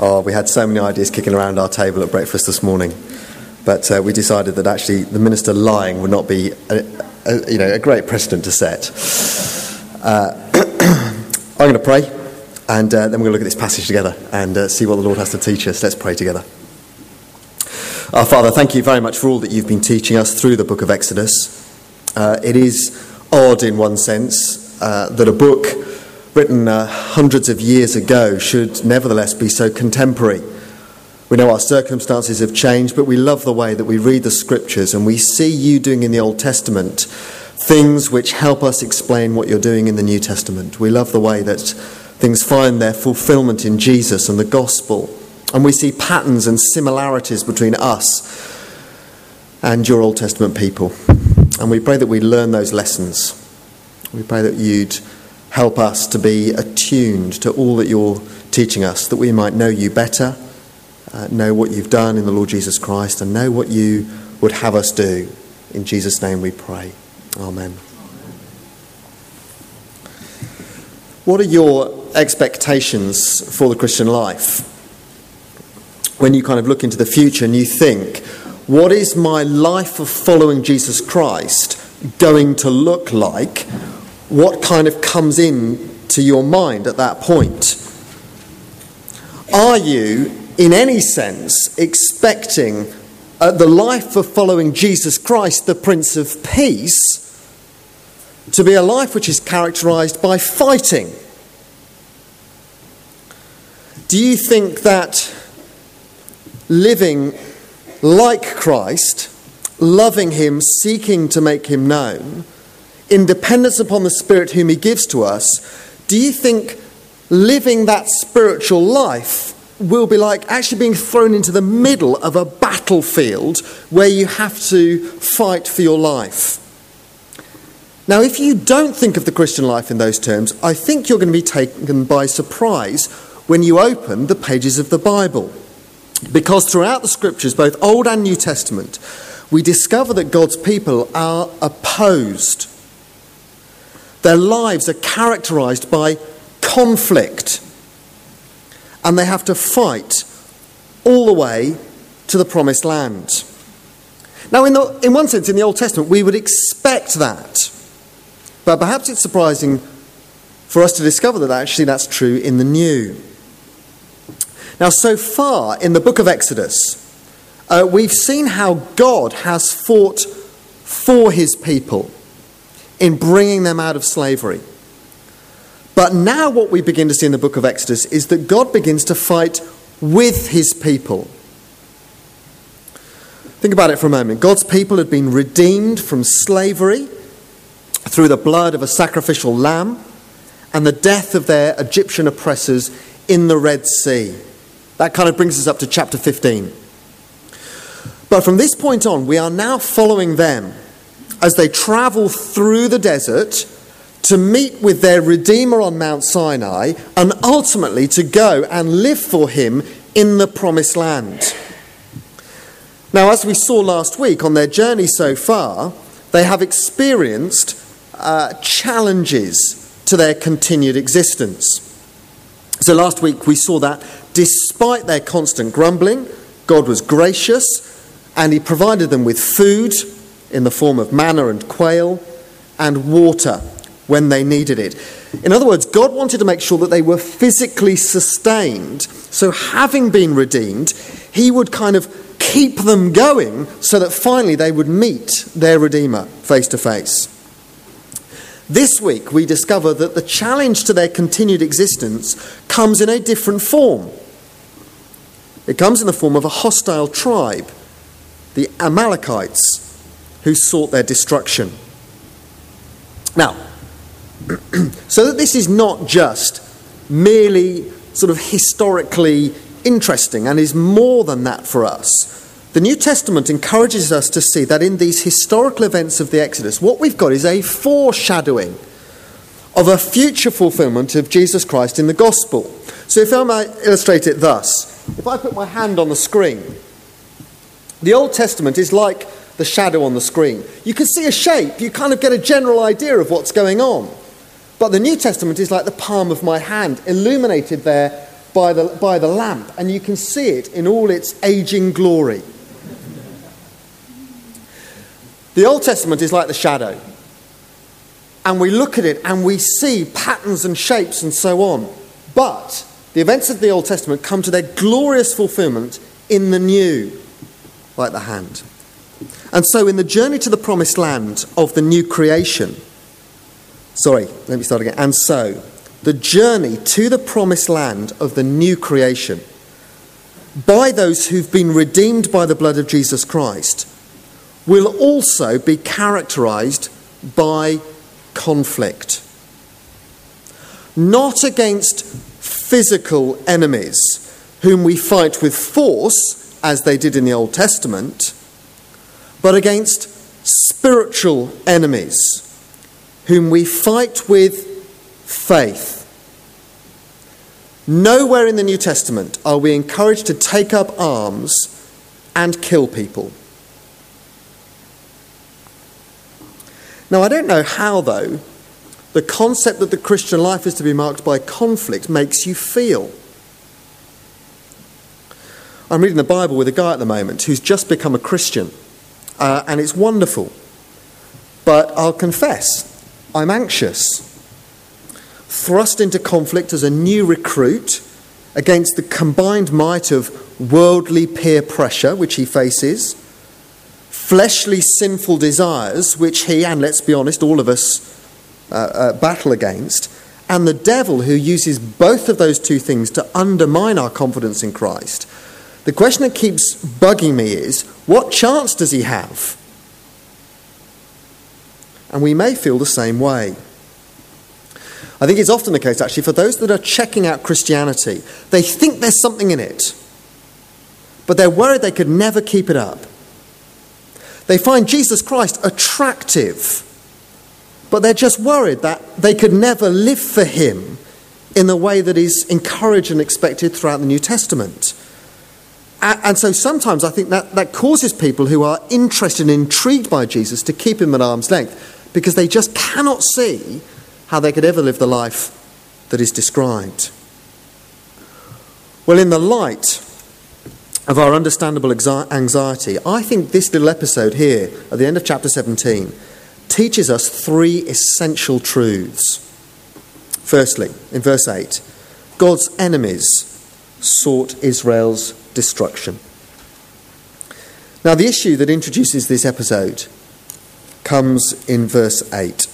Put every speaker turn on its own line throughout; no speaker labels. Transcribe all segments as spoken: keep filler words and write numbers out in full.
Oh, we had so many ideas kicking around our table at breakfast this morning, but uh, we decided that actually the minister lying would not be, a, a, you know, a great precedent to set. Uh, I'm going to pray, and uh, then we're going to look at this passage together and uh, see what the Lord has to teach us. Let's pray together. Our Father, thank you very much for all that you've been teaching us through the book of Exodus. Uh, it is odd in one sense uh, that a book written uh, hundreds of years ago should nevertheless be so contemporary. We know our circumstances have changed, but we love the way that we read the scriptures and we see you doing in the Old Testament things which help us explain what you're doing in the New Testament. We love the way that things find their fulfillment in Jesus and the gospel, and we see patterns and similarities between us and your Old Testament people. And we pray that we learn those lessons. We pray that you'd help us to be attuned to all that you're teaching us, that we might know you better, uh, know what you've done in the Lord Jesus Christ, and know what you would have us do. In Jesus' name we pray. Amen. What are your expectations for the Christian life? When you kind of look into the future and you think, what is my life of following Jesus Christ going to look like? What kind of comes in to your mind at that point? Are you, in any sense, expecting uh, the life of following Jesus Christ, the Prince of Peace, to be a life which is characterised by fighting? Do you think that living like Christ, loving him, seeking to make him known, in dependence upon the Spirit whom he gives to us, do you think living that spiritual life will be like actually being thrown into the middle of a battlefield where you have to fight for your life? Now, if you don't think of the Christian life in those terms, I think you're going to be taken by surprise when you open the pages of the Bible. Because throughout the scriptures, both Old and New Testament, we discover that God's people are opposed. Their lives are characterised by conflict, and they have to fight all the way to the promised land. Now, in, the, in one sense, in the Old Testament, we would expect that. But perhaps it's surprising for us to discover that actually that's true in the New. Now, so far in the book of Exodus, uh, we've seen how God has fought for his people in bringing them out of slavery. But now what we begin to see in the book of Exodus is that God begins to fight with his people. Think about it for a moment. God's people had been redeemed from slavery through the blood of a sacrificial lamb and the death of their Egyptian oppressors in the Red Sea. That kind of brings us up to chapter fifteen. But from this point on, we are now following them as they travel through the desert to meet with their Redeemer on Mount Sinai and ultimately to go and live for him in the promised land. Now, as we saw last week on their journey so far, they have experienced uh, challenges to their continued existence. So last week we saw that despite their constant grumbling, God was gracious and he provided them with food in the form of manna and quail and water when they needed it. In other words, God wanted to make sure that they were physically sustained. So having been redeemed, he would kind of keep them going so that finally they would meet their Redeemer face to face. This week we discover that the challenge to their continued existence comes in a different form. It comes in the form of a hostile tribe, the Amalekites, who sought their destruction. Now, so that this is not just merely sort of historically interesting and is more than that for us, the New Testament encourages us to see that in these historical events of the Exodus, what we've got is a foreshadowing of a future fulfillment of Jesus Christ in the gospel. So if I might illustrate it thus, if I put my hand on the screen, the Old Testament is like the shadow on the screen. You can see a shape, you kind of get a general idea of what's going on. But the New Testament is like the palm of my hand, illuminated there by the, by the lamp, and you can see it in all its aging glory. The Old Testament is like the shadow. And we look at it and we see patterns and shapes and so on. But the events of the Old Testament come to their glorious fulfillment in the new, like the hand. And so in the journey to the promised land of the new creation, sorry, let me start again. And so the journey to the promised land of the new creation by those who've been redeemed by the blood of Jesus Christ will also be characterized by conflict. Not against physical enemies whom we fight with force, as they did in the Old Testament, but against spiritual enemies whom we fight with faith. Nowhere in the New Testament are we encouraged to take up arms and kill people. Now, I don't know how, though, the concept that the Christian life is to be marked by conflict makes you feel. I'm reading the Bible with a guy at the moment who's just become a Christian, uh, and it's wonderful. But I'll confess, I'm anxious. Thrust into conflict as a new recruit against the combined might of worldly peer pressure, which he faces, fleshly sinful desires, which he, and let's be honest, all of us uh, uh, battle against, and the devil who uses both of those two things to undermine our confidence in Christ. The question that keeps bugging me is, what chance does he have? And we may feel the same way. I think it's often the case, actually, for those that are checking out Christianity, they think there's something in it, but they're worried they could never keep it up. They find Jesus Christ attractive, but they're just worried that they could never live for him in the way that is encouraged and expected throughout the New Testament. And so sometimes I think that, that causes people who are interested and intrigued by Jesus to keep him at arm's length, because they just cannot see how they could ever live the life that is described. Well, in the light of our understandable anxiety, I think this little episode here at the end of chapter seventeen teaches us three essential truths. Firstly, in verse eight, God's enemies sought Israel's destruction. Now, the issue that introduces this episode comes in verse eight.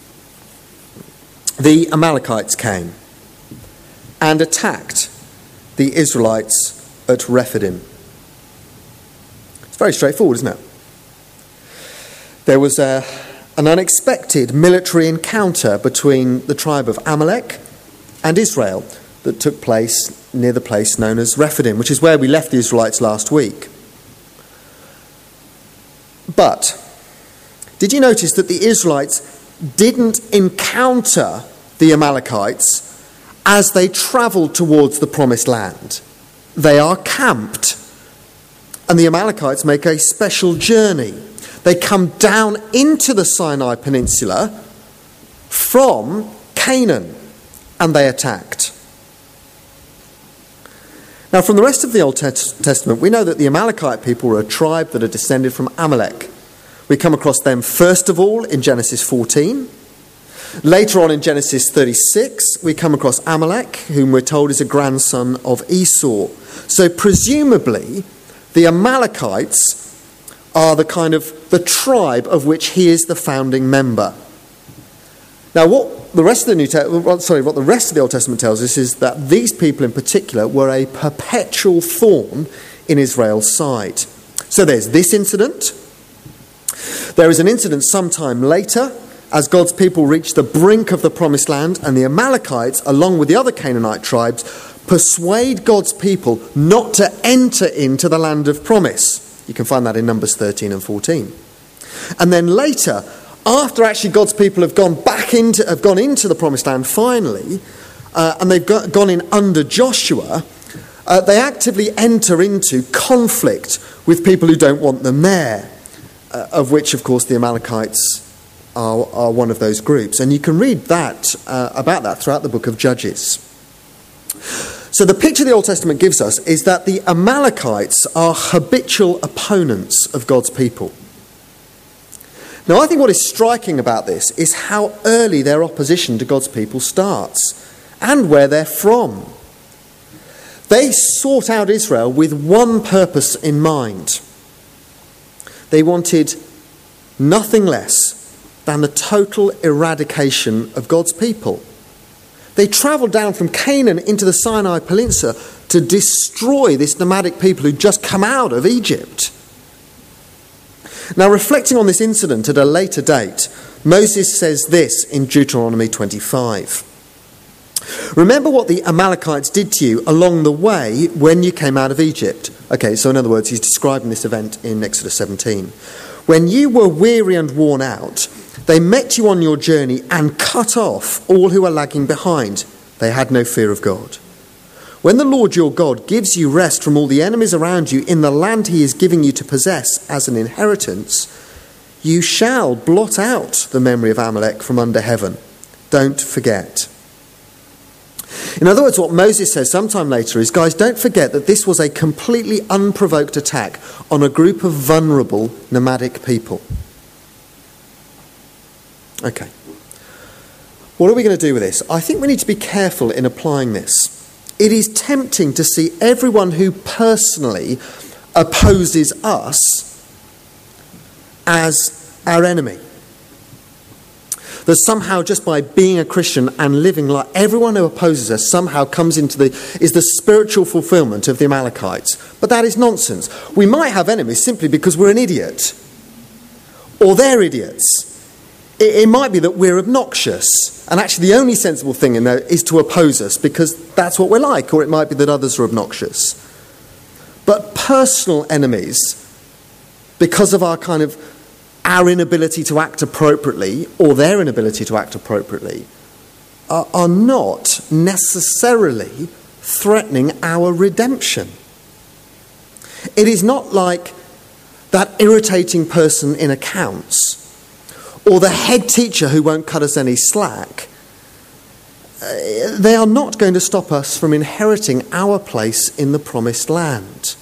The Amalekites came and attacked the Israelites at Rephidim. It's very straightforward, isn't it? There was a, an unexpected military encounter between the tribe of Amalek and Israel that took place near the place known as Rephidim, which is where we left the Israelites last week. But did you notice that the Israelites didn't encounter the Amalekites as they travelled towards the promised land? They are camped, and the Amalekites make a special journey. They come down into the Sinai Peninsula from Canaan, and they attacked. Now, from the rest of the Old Testament, we know that the Amalekite people were a tribe that are descended from Amalek. We come across them first of all in Genesis fourteen. Later on in Genesis thirty-six, we come across Amalek, whom we're told is a grandson of Esau. So presumably, the Amalekites are the kind of the tribe of which he is the founding member. Now, what the rest of the New Te- sorry, what the rest of the Old Testament tells us is that these people in particular were a perpetual thorn in Israel's side. So there's this incident. There is an incident sometime later, as God's people reach the brink of the promised land, and the Amalekites, along with the other Canaanite tribes, persuade God's people not to enter into the land of promise. You can find that in Numbers thirteen and fourteen. And then later, after actually God's people have gone back into, have gone into the promised land finally, uh, and they've got, gone in under Joshua, uh, they actively enter into conflict with people who don't want them there, uh, of which, of course, the Amalekites Are, are one of those groups. And you can read that uh, about that throughout the book of Judges. So the picture the Old Testament gives us is that the Amalekites are habitual opponents of God's people. Now, I think what is striking about this is how early their opposition to God's people starts and where they're from. They sought out Israel with one purpose in mind. They wanted nothing less than the total eradication of God's people. They travelled down from Canaan into the Sinai Peninsula to destroy this nomadic people who'd just come out of Egypt. Now, reflecting on this incident at a later date, Moses says this in Deuteronomy twenty-five. Remember what the Amalekites did to you along the way when you came out of Egypt. Okay, so in other words, he's describing this event in Exodus seventeen. When you were weary and worn out, they met you on your journey and cut off all who were lagging behind. They had no fear of God. When the Lord your God gives you rest from all the enemies around you in the land he is giving you to possess as an inheritance, you shall blot out the memory of Amalek from under heaven. Don't forget. In other words, what Moses says sometime later is, guys, don't forget that this was a completely unprovoked attack on a group of vulnerable nomadic people. Okay. What are we going to do with this? I think we need to be careful in applying this. It is tempting to see everyone who personally opposes us as our enemy. That somehow just by being a Christian and living like everyone who opposes us somehow comes into the, is the spiritual fulfillment of the Amalekites. But that is nonsense. We might have enemies simply because we're an idiot. Or they're idiots. It, it might be that we're obnoxious. And actually the only sensible thing in there is to oppose us because that's what we're like. Or it might be that others are obnoxious. But personal enemies, because of our kind of our inability to act appropriately, or their inability to act appropriately, are, are not necessarily threatening our redemption. It is not like that irritating person in accounts, or the head teacher who won't cut us any slack. Uh, they are not going to stop us from inheriting our place in the promised land.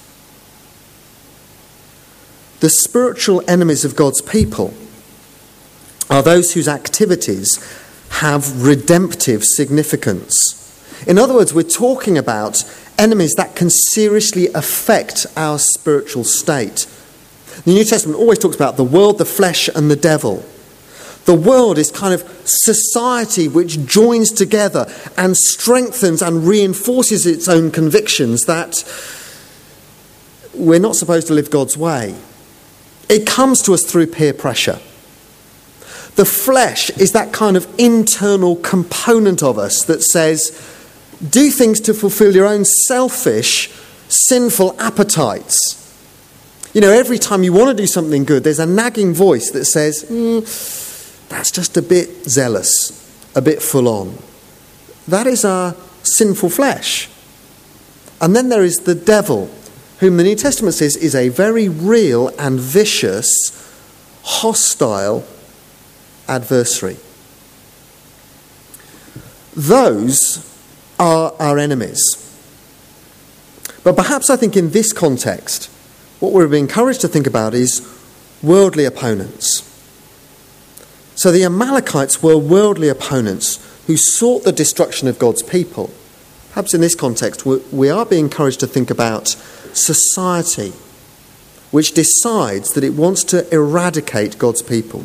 The spiritual enemies of God's people are those whose activities have redemptive significance. In other words, we're talking about enemies that can seriously affect our spiritual state. The New Testament always talks about the world, the flesh, and the devil. The world is kind of society which joins together and strengthens and reinforces its own convictions that we're not supposed to live God's way. It comes to us through peer pressure. The flesh is that kind of internal component of us that says, do things to fulfill your own selfish, sinful appetites. You know, every time you want to do something good, there's a nagging voice that says, mm, that's just a bit zealous, a bit full on. That is our sinful flesh. And then there is the devil, whom the New Testament says is a very real and vicious, hostile adversary. Those are our enemies. But perhaps I think in this context, what we're being encouraged to think about is worldly opponents. So the Amalekites were worldly opponents who sought the destruction of God's people. Perhaps in this context, we are being encouraged to think about society which decides that it wants to eradicate God's people.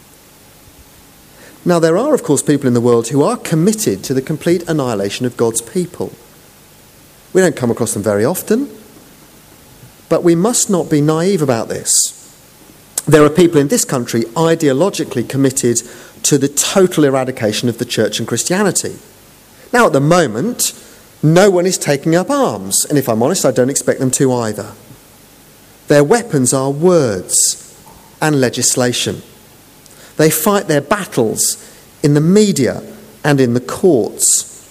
Now, there are, of course, people in the world who are committed to the complete annihilation of God's people. We don't come across them very often, but we must not be naive about this. There are people in this country ideologically committed to the total eradication of the church and Christianity. Now, at the moment, no one is taking up arms, and if I'm honest, I don't expect them to either. Their weapons are words and legislation. They fight their battles in the media and in the courts.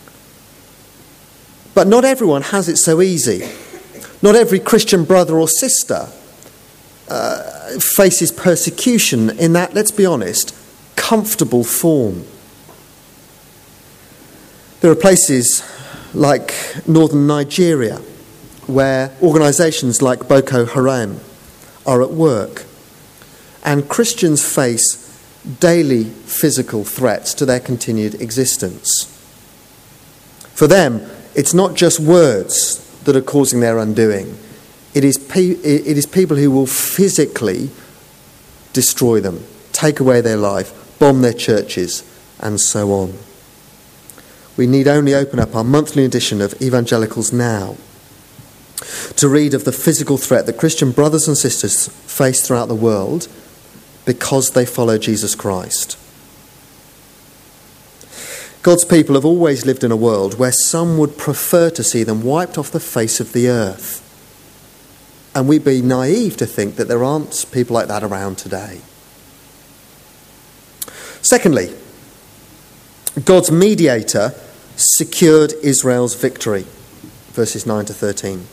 But not everyone has it so easy. Not every Christian brother or sister uh, faces persecution in that, let's be honest, comfortable form. There are places like northern Nigeria, where organisations like Boko Haram are at work, and Christians face daily physical threats to their continued existence. For them, it's not just words that are causing their undoing. It is, pe- it is people who will physically destroy them, take away their life, bomb their churches, and so on. We need only open up our monthly edition of Evangelicals Now to read of the physical threat that Christian brothers and sisters face throughout the world because they follow Jesus Christ. God's people have always lived in a world where some would prefer to see them wiped off the face of the earth. And we'd be naive to think that there aren't people like that around today. Secondly, God's mediator secured Israel's victory. Verses nine to thirteen.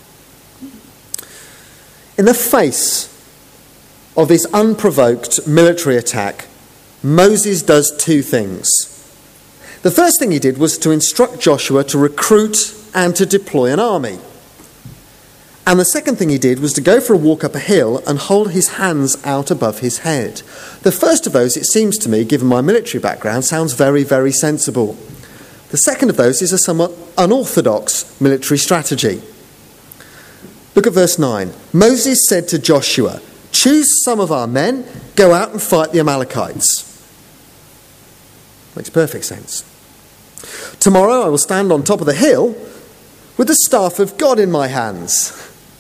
In the face of this unprovoked military attack, Moses does two things. The first thing he did was to instruct Joshua to recruit and to deploy an army. And the second thing he did was to go for a walk up a hill and hold his hands out above his head. The first of those, it seems to me, given my military background, sounds very, very sensible. The second of those is a somewhat unorthodox military strategy. Look at verse nine. Moses said to Joshua, "Choose some of our men, go out and fight the Amalekites." Makes perfect sense. "Tomorrow I will stand on top of the hill with the staff of God in my hands."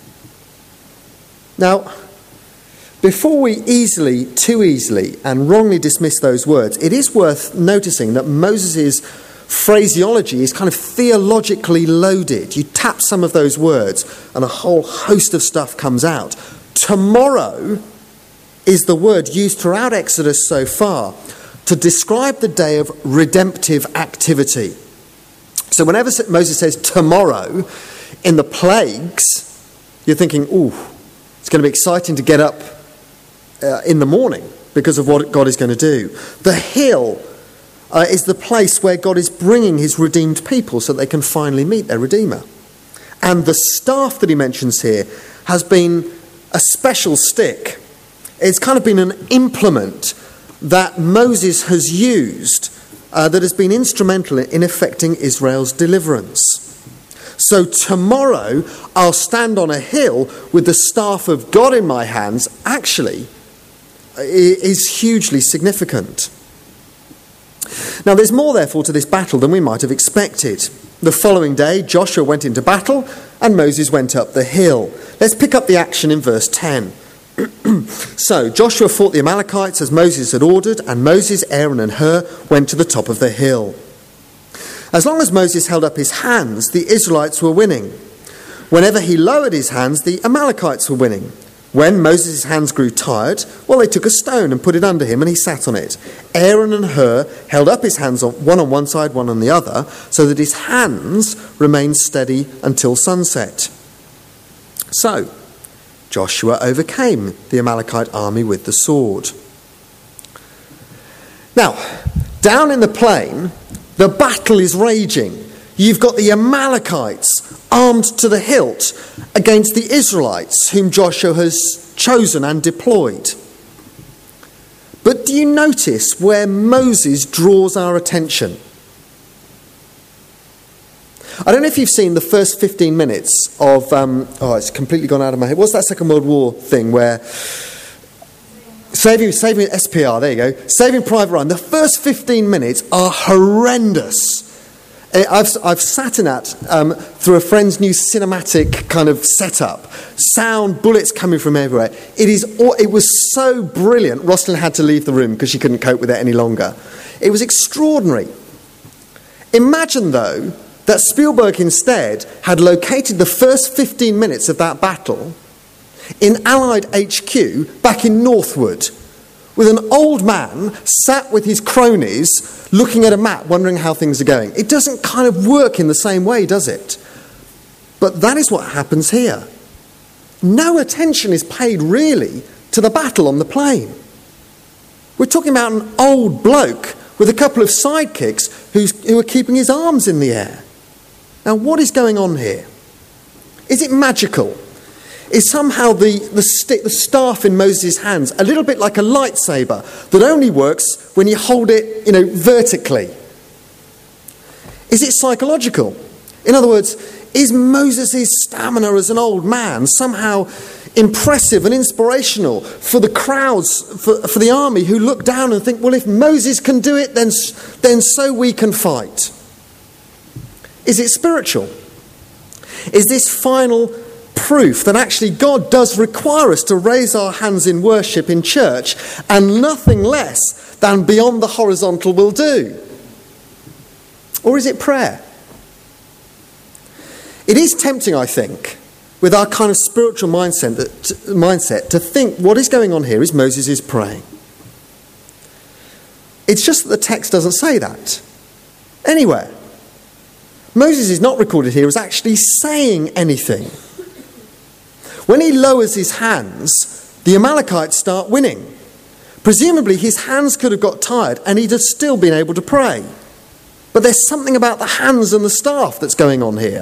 Now, before we easily, too easily, and wrongly dismiss those words, it is worth noticing that Moses' phraseology is kind of theologically loaded. You tap some of those words and a whole host of stuff comes out. Tomorrow is the word used throughout Exodus so far to describe the day of redemptive activity. So whenever Moses says tomorrow in the plagues, you're thinking, ooh, it's going to be exciting to get up uh, in the morning because of what God is going to do. The hill uh, is the place where God is bringing his redeemed people so they can finally meet their Redeemer. And the staff that he mentions here has been a special stick. It's kind of been an implement that Moses has used uh, that has been instrumental in effecting Israel's deliverance. So tomorrow I'll stand on a hill with the staff of God in my hands actually is hugely significant. Now there's more therefore to this battle than we might have expected. The following day Joshua went into battle and Moses went up the hill. Let's pick up the action in verse ten. So Joshua fought the Amalekites as Moses had ordered, and Moses, Aaron and Hur went to the top of the hill. As long as Moses held up his hands, the Israelites were winning. Whenever he lowered his hands, the Amalekites were winning. When Moses' hands grew tired, well, they took a stone and put it under him, and he sat on it. Aaron and Hur held up his hands, on, one on one side, one on the other, so that his hands remained steady until sunset. So Joshua overcame the Amalekite army with the sword. Now, down in the plain, the battle is raging. You've got the Amalekites armed to the hilt against the Israelites, whom Joshua has chosen and deployed. But do you notice where Moses draws our attention? I don't know if you've seen the first fifteen minutes of, um, oh, it's completely gone out of my head. What's that Second World War thing where, Saving, saving S P R, there you go, Saving Private Ryan. The first fifteen minutes are horrendous. I've, I've sat in that um, through a friend's new cinematic kind of setup. Sound, bullets coming from everywhere. It is. It was so brilliant, Rosalind had to leave the room because she couldn't cope with it any longer. It was extraordinary. Imagine, though, that Spielberg instead had located the first fifteen minutes of that battle in Allied H Q back in Northwood, with an old man sat with his cronies looking at a map wondering how things are going. It doesn't kind of work in the same way, does it? But that is what happens here. No attention is paid really to the battle on the plain. We're talking about an old bloke with a couple of sidekicks who's, who are keeping his arms in the air. Now, what is going on here? Is it magical? Is somehow the, the, stick, the staff in Moses' hands a little bit like a lightsaber that only works when you hold it, you know, vertically? Is it psychological? In other words, is Moses' stamina as an old man somehow impressive and inspirational for the crowds, for, for the army who look down and think, well, if Moses can do it, then, then so we can fight? Is it spiritual? Is this final proof that actually God does require us to raise our hands in worship in church and nothing less than beyond the horizontal will do? Or is it prayer? It is tempting, I think, with our kind of spiritual mindset, that, mindset to think what is going on here is Moses is praying. It's just that the text doesn't say that anywhere. Moses is not recorded here as actually saying anything. When he lowers his hands, the Amalekites start winning. Presumably his hands could have got tired and he'd have still been able to pray. But there's something about the hands and the staff that's going on here.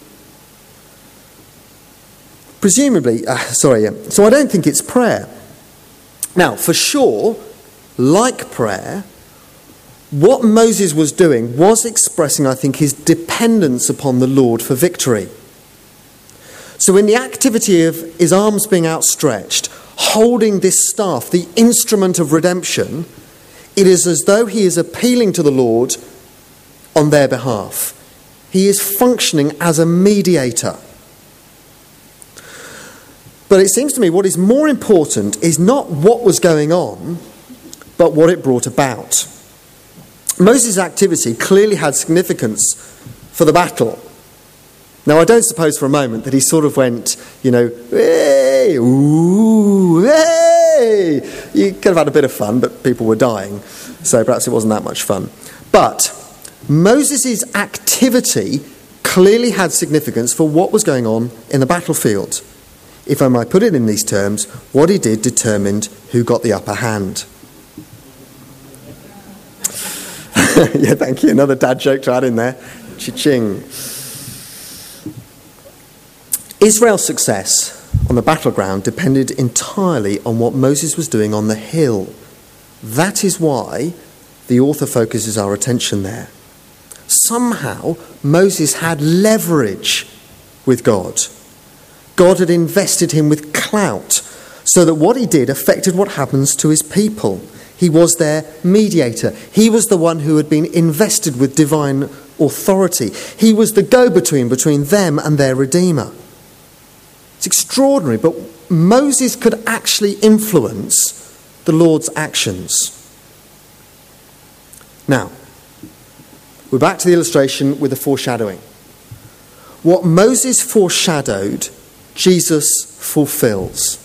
Presumably, uh, sorry, so I don't think it's prayer. Now, for sure, like prayer, what Moses was doing was expressing, I think, his dependence upon the Lord for victory. So in the activity of his arms being outstretched, holding this staff, the instrument of redemption, it is as though he is appealing to the Lord on their behalf. He is functioning as a mediator. But it seems to me what is more important is not what was going on, but what it brought about. Moses' activity clearly had significance for the battle. Now, I don't suppose for a moment that he sort of went, you know, hey, ooh, hey. You could have had a bit of fun, but people were dying, so perhaps it wasn't that much fun. But Moses' activity clearly had significance for what was going on in the battlefield. If I might put it in these terms, what he did determined who got the upper hand. Yeah, thank you. Another dad joke to add in there. Cha-ching. Israel's success on the battleground depended entirely on what Moses was doing on the hill. That is why the author focuses our attention there. Somehow, Moses had leverage with God. God had invested him with clout, so that what he did affected what happens to his people. He was their mediator. He was the one who had been invested with divine authority. He was the go-between between them and their Redeemer. It's extraordinary, but Moses could actually influence the Lord's actions. Now, we're back to the illustration with the foreshadowing. What Moses foreshadowed, Jesus fulfills.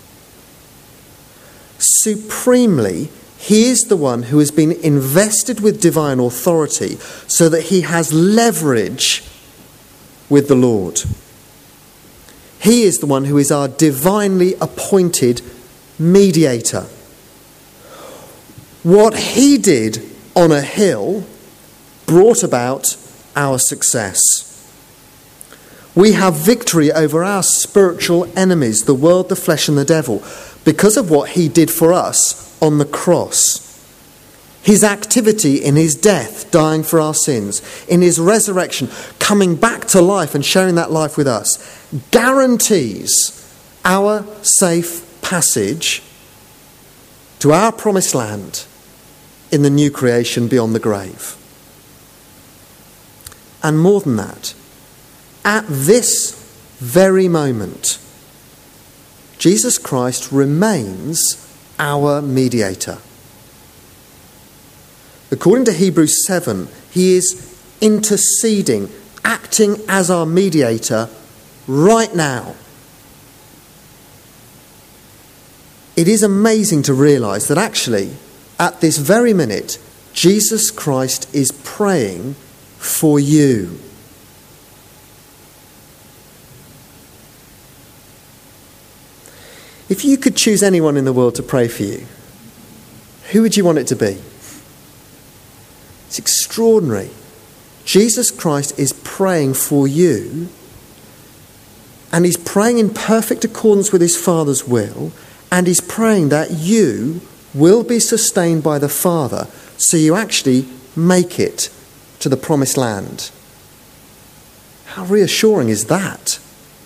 Supremely, he is the one who has been invested with divine authority so that he has leverage with the Lord. He is the one who is our divinely appointed mediator. What he did on a hill brought about our success. We have victory over our spiritual enemies, the world, the flesh, and the devil, because of what he did for us on the cross. His activity in his death, dying for our sins, in his resurrection, coming back to life and sharing that life with us, guarantees our safe passage to our promised land in the new creation beyond the grave. And more than that, at this very moment, Jesus Christ remains our mediator. According to Hebrews seven, he is interceding, acting as our mediator right now. It is amazing to realise that actually, at this very minute, Jesus Christ is praying for you. If you could choose anyone in the world to pray for you, who would you want it to be? It's extraordinary. Jesus Christ is praying for you, and he's praying in perfect accordance with his Father's will, and he's praying that you will be sustained by the Father so you actually make it to the promised land. How reassuring is that?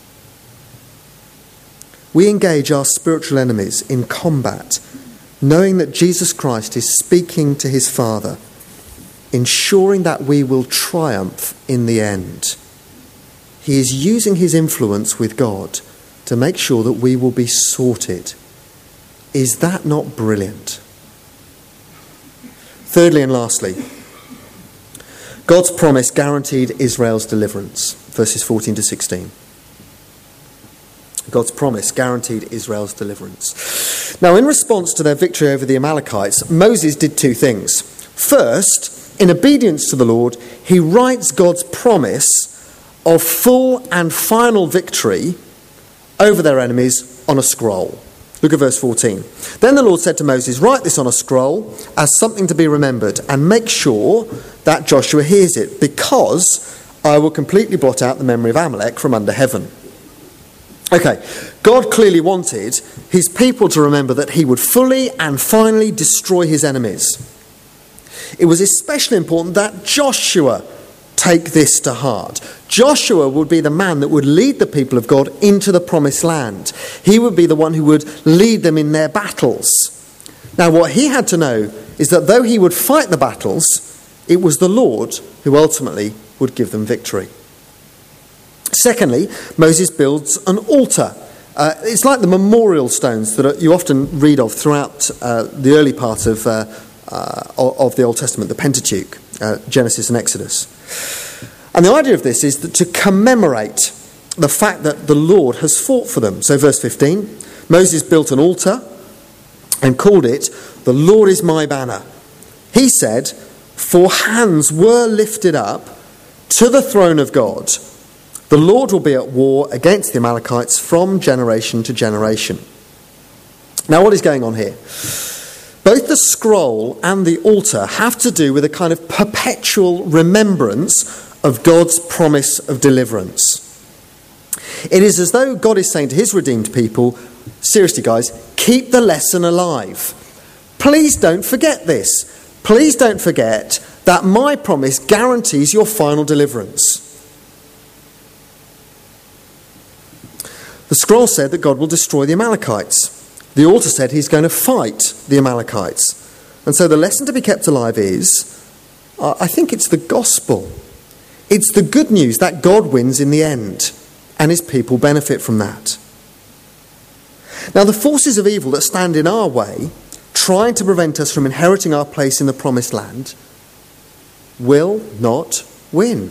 We engage our spiritual enemies in combat, knowing that Jesus Christ is speaking to his Father, ensuring that we will triumph in the end. He is using his influence with God to make sure that we will be sorted. Is that not brilliant? Thirdly and lastly, God's promise guaranteed Israel's deliverance. Verses fourteen to sixteen. God's promise guaranteed Israel's deliverance. Now, in response to their victory over the Amalekites, Moses did two things. First, in obedience to the Lord, he writes God's promise of full and final victory over their enemies on a scroll. Look at verse fourteen. Then the Lord said to Moses, write this on a scroll as something to be remembered, and make sure that Joshua hears it, because I will completely blot out the memory of Amalek from under heaven. Okay, God clearly wanted his people to remember that he would fully and finally destroy his enemies. It was especially important that Joshua take this to heart. Joshua would be the man that would lead the people of God into the promised land. He would be the one who would lead them in their battles. Now, what he had to know is that though he would fight the battles, it was the Lord who ultimately would give them victory. Secondly, Moses builds an altar. Uh, it's like the memorial stones that you often read of throughout uh, the early part of, uh, uh, of the Old Testament, the Pentateuch, uh, Genesis and Exodus. And the idea of this is that to commemorate the fact that the Lord has fought for them. So verse fifteen, Moses built an altar and called it, "The Lord is my banner." He said, "For hands were lifted up to the throne of God. The Lord will be at war against the Amalekites from generation to generation." Now, what is going on here? Both the scroll and the altar have to do with a kind of perpetual remembrance of God's promise of deliverance. It is as though God is saying to his redeemed people, seriously guys, keep the lesson alive. Please don't forget this. Please don't forget that my promise guarantees your final deliverance. The scroll said that God will destroy the Amalekites. The altar said he's going to fight the Amalekites. And so the lesson to be kept alive is, uh, I think it's the gospel. It's the good news that God wins in the end, and his people benefit from that. Now, the forces of evil that stand in our way, trying to prevent us from inheriting our place in the promised land, will not win.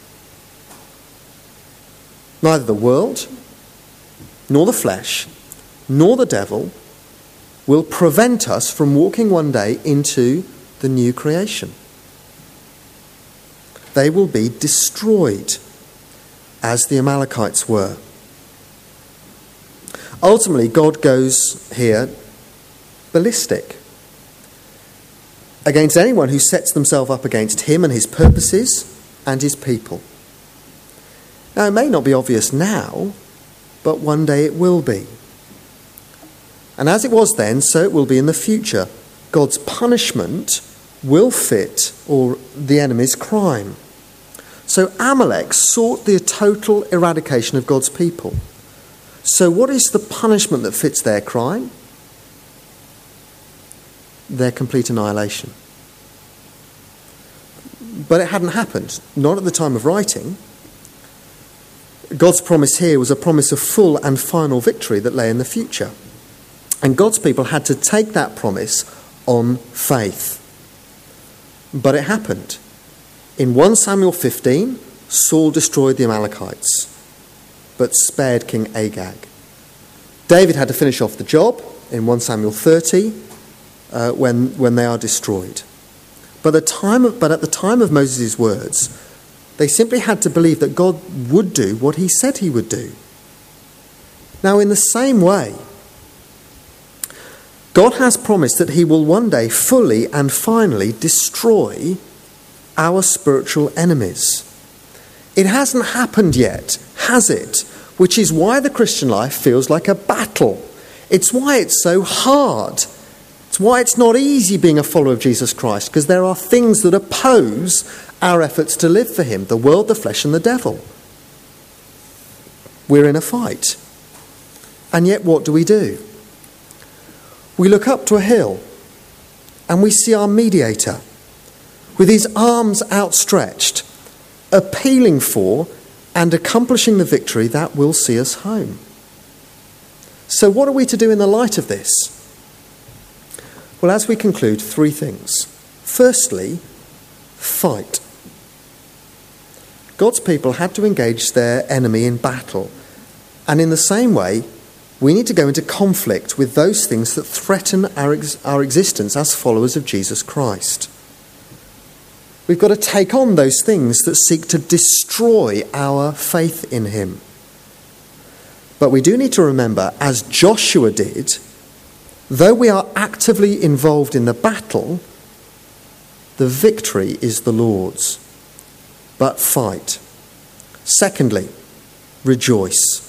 Neither the world, nor the flesh, nor the devil will prevent us from walking one day into the new creation. They will be destroyed as the Amalekites were. Ultimately, God goes here ballistic against anyone who sets themselves up against him and his purposes and his people. Now, it may not be obvious now, but one day it will be. And as it was then, so it will be in the future. God's punishment will fit or the enemy's crime. So Amalek sought the total eradication of God's people. So what is the punishment that fits their crime? Their complete annihilation. But it hadn't happened, not at the time of writing. God's promise here was a promise of full and final victory that lay in the future. And God's people had to take that promise on faith. But it happened. In First Samuel fifteen, Saul destroyed the Amalekites, but spared King Agag. David had to finish off the job in First Samuel thirty, uh, when, when they are destroyed. But, the time of, but at the time of Moses' words, they simply had to believe that God would do what he said he would do. Now, in the same way, God has promised that he will one day fully and finally destroy our spiritual enemies. It hasn't happened yet, has it? Which is why the Christian life feels like a battle. It's why it's so hard. It's why it's not easy being a follower of Jesus Christ, because there are things that oppose our efforts to live for him, the world, the flesh, and the devil. We're in a fight. And yet what do we do? We look up to a hill and we see our mediator with his arms outstretched, appealing for and accomplishing the victory that will see us home. So what are we to do in the light of this? Well, as we conclude, three things. Firstly, fight. God's people had to engage their enemy in battle. And in the same way, we need to go into conflict with those things that threaten our, ex- our existence as followers of Jesus Christ. We've got to take on those things that seek to destroy our faith in him. But we do need to remember, as Joshua did, though we are actively involved in the battle, the victory is the Lord's. But fight. Secondly, rejoice.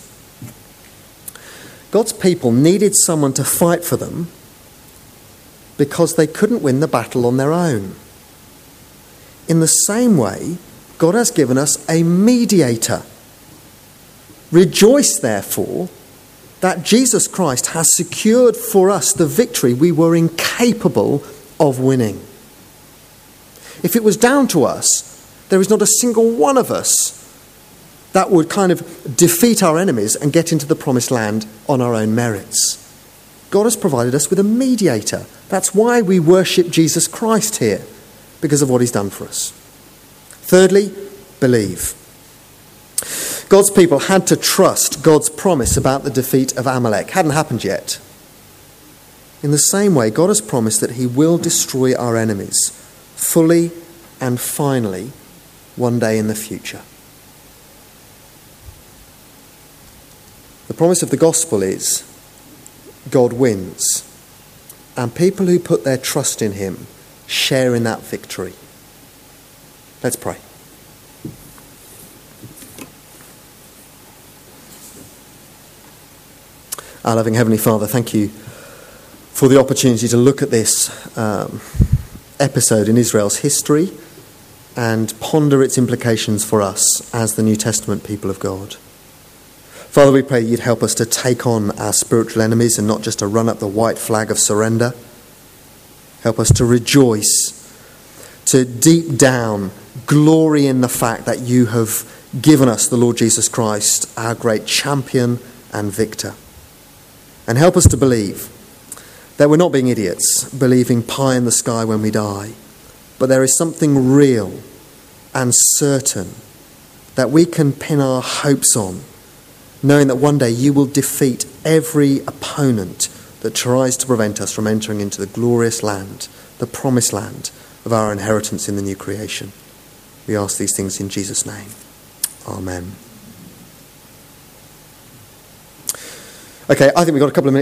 God's people needed someone to fight for them because they couldn't win the battle on their own. In the same way, God has given us a mediator. Rejoice, therefore, that Jesus Christ has secured for us the victory we were incapable of winning. If it was down to us, there is not a single one of us that would kind of defeat our enemies and get into the promised land on our own merits. God has provided us with a mediator. That's why we worship Jesus Christ here, because of what he's done for us. Thirdly, believe. God's people had to trust God's promise about the defeat of Amalek. Hadn't happened yet. In the same way, God has promised that he will destroy our enemies fully and finally one day in the future. The promise of the gospel is God wins, and people who put their trust in him share in that victory. Let's pray. Our loving Heavenly Father, thank you for the opportunity to look at this um, episode in Israel's history and ponder its implications for us as the New Testament people of God. Father, we pray you'd help us to take on our spiritual enemies and not just to run up the white flag of surrender. Help us to rejoice, to deep down glory in the fact that you have given us the Lord Jesus Christ, our great champion and victor. And help us to believe that we're not being idiots, believing pie in the sky when we die, but there is something real and certain that we can pin our hopes on, knowing that one day you will defeat every opponent that tries to prevent us from entering into the glorious land, the promised land of our inheritance in the new creation. We ask these things in Jesus' name. Amen. Okay, I think we've got a couple of minutes.